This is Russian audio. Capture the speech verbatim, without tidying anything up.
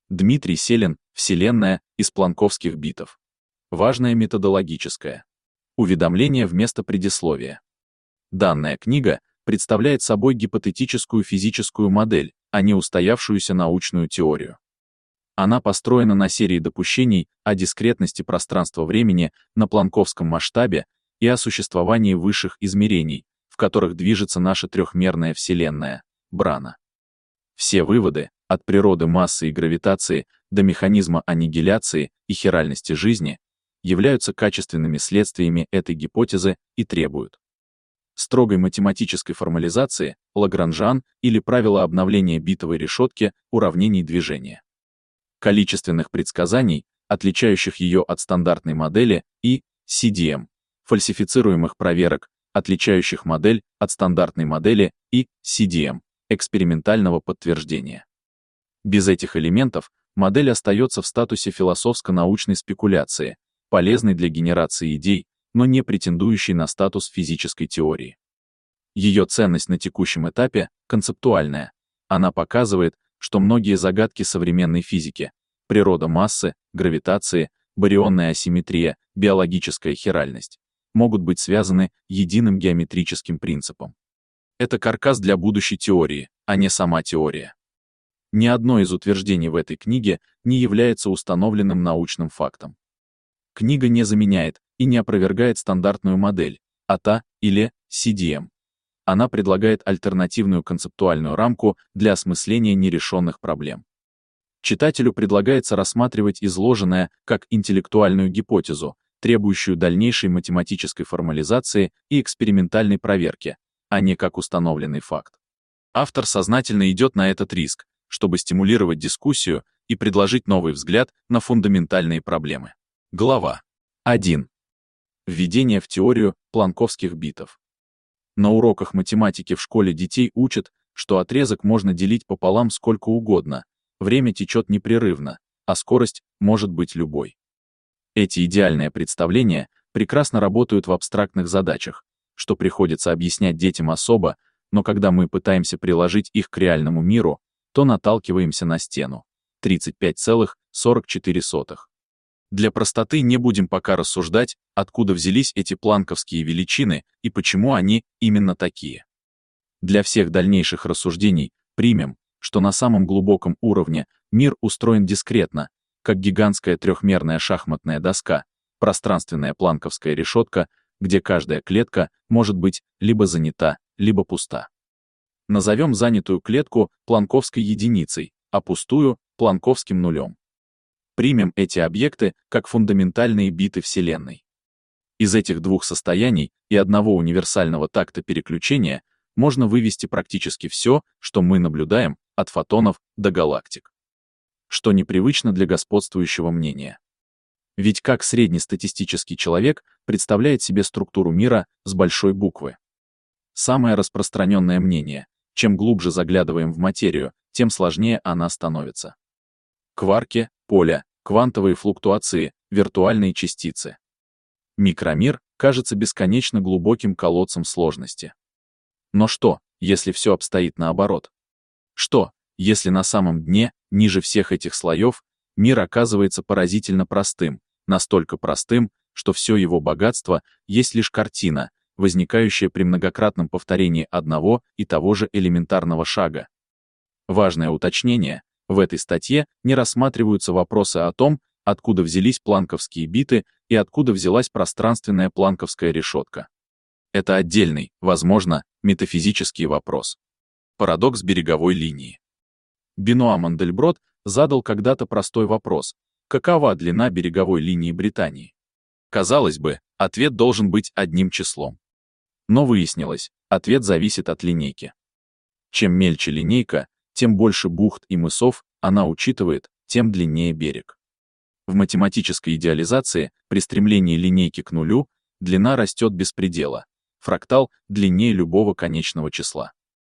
Дмитрий Селин, «Вселенная» из планковских битов. Важное методологическое. Уведомление вместо предисловия. Данная книга представляет собой гипотетическую физическую модель, а не устоявшуюся научную теорию. Она построена на серии допущений о дискретности пространства-времени на планковском масштабе и о существовании высших измерений, в которых движется наша трехмерная Вселенная, Брана. Все выводы, от природы массы и гравитации до механизма аннигиляции и хиральности жизни, являются качественными следствиями этой гипотезы и требуют строгой математической формализации, Лагранжан или правила обновления битовой решетки уравнений движения, количественных предсказаний, отличающих ее от стандартной модели, и си ди эм, фальсифицируемых проверок, отличающих модель от стандартной модели, и си ди эм, экспериментального подтверждения. Без этих элементов модель остается в статусе философско-научной спекуляции, полезной для генерации идей, но не претендующей на статус физической теории. Ее ценность на текущем этапе концептуальная. Она показывает, что многие загадки современной физики — природа массы, гравитации, барионная асимметрия, биологическая хиральность — могут быть связаны единым геометрическим принципом. Это каркас для будущей теории, а не сама теория. Ни одно из утверждений в этой книге не является установленным научным фактом. Книга не заменяет и не опровергает стандартную модель, а та или си ди эм. Она предлагает альтернативную концептуальную рамку для осмысления нерешенных проблем. Читателю предлагается рассматривать изложенное как интеллектуальную гипотезу, требующую дальнейшей математической формализации и экспериментальной проверки, а не как установленный факт. Автор сознательно идет на этот риск, чтобы стимулировать дискуссию и предложить новый взгляд на фундаментальные проблемы. Глава один. Введение в теорию планковских битов. На уроках математики в школе детей учат, что отрезок можно делить пополам сколько угодно, время течет непрерывно, а скорость может быть любой. Эти идеальные представления прекрасно работают в абстрактных задачах, что приходится объяснять детям особо, но когда мы пытаемся приложить их к реальному миру, то наталкиваемся на стену. тридцать пять целых сорок четыре сотых. Для простоты не будем пока рассуждать, откуда взялись эти планковские величины и почему они именно такие. Для всех дальнейших рассуждений примем, что на самом глубоком уровне мир устроен дискретно, как гигантская трехмерная шахматная доска, пространственная планковская решетка, где каждая клетка может быть либо занята, либо пуста. Назовем занятую клетку планковской единицей, а пустую — планковским нулем. Примем эти объекты как фундаментальные биты Вселенной. Из этих двух состояний и одного универсального такта переключения можно вывести практически все, что мы наблюдаем, от фотонов до галактик. Что непривычно для господствующего мнения. Ведь как среднестатистический человек представляет себе структуру мира с большой буквы? Самое распространенное мнение: чем глубже заглядываем в материю, тем сложнее она становится. Кварки, поля, квантовые флуктуации, виртуальные частицы. Микромир кажется бесконечно глубоким колодцем сложности. Но что, если все обстоит наоборот? Что, если на самом дне, ниже всех этих слоев, мир оказывается поразительно простым, настолько простым, что все его богатство есть лишь картина, возникающая при многократном повторении одного и того же элементарного шага? Важное уточнение: в этой статье не рассматриваются вопросы о том, откуда взялись планковские биты и откуда взялась пространственная планковская решетка. Это отдельный, возможно, метафизический вопрос. Парадокс береговой линии. Бенуа Мандельброт задал когда-то простой вопрос: какова длина береговой линии Британии? Казалось бы, ответ должен быть одним числом. Но выяснилось, ответ зависит от линейки. Чем мельче линейка, тем больше бухт и мысов она учитывает, тем длиннее берег. В математической идеализации, при стремлении линейки к нулю, длина растет без предела, фрактал длиннее любого конечного числа.